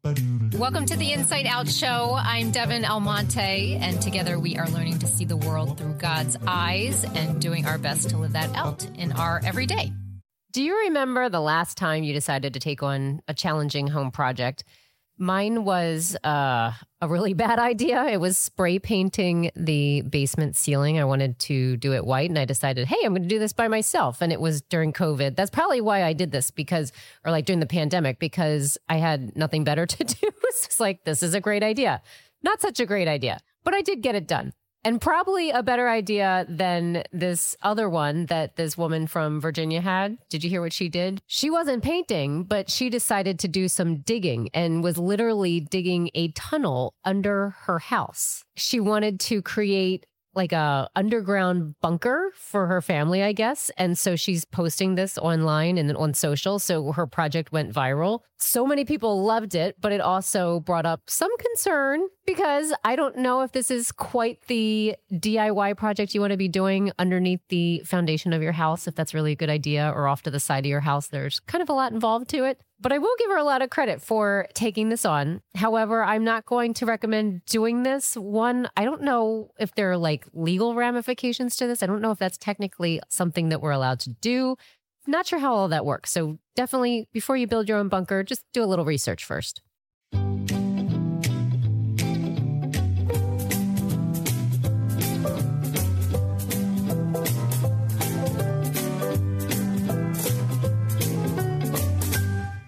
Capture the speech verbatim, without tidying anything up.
Welcome to the Inside Out Show. I'm Devin Almonte, and together we are learning to see the world through God's eyes and doing our best to live that out in our everyday. Do you remember the last time you decided to take on a challenging home project? Mine was uh, a really bad idea. It was spray painting the basement ceiling. I wanted to do it white, and I decided, hey, I'm going to do this by myself. And it was during COVID. That's probably why I did this, because, or like during the pandemic, because I had nothing better to do. It's just like, this is a great idea. Not such a great idea, but I did get it done. And probably a better idea than this other one that this woman from Virginia had. Did you hear what she did? She wasn't painting, but she decided to do some digging and was literally digging a tunnel under her house. She wanted to create like a underground bunker for her family, I guess. And so she's posting this online and on social. So her project went viral. So many people loved it, but it also brought up some concern because I don't know if this is quite the D I Y project you want to be doing underneath the foundation of your house, if that's really a good idea, or off to the side of your house. There's kind of a lot involved to it. But I will give her a lot of credit for taking this on. However, I'm not going to recommend doing this. One, I don't know if there are like legal ramifications to this. I don't know if that's technically something that we're allowed to do. Not sure how all that works. So definitely, before you build your own bunker, just do a little research first.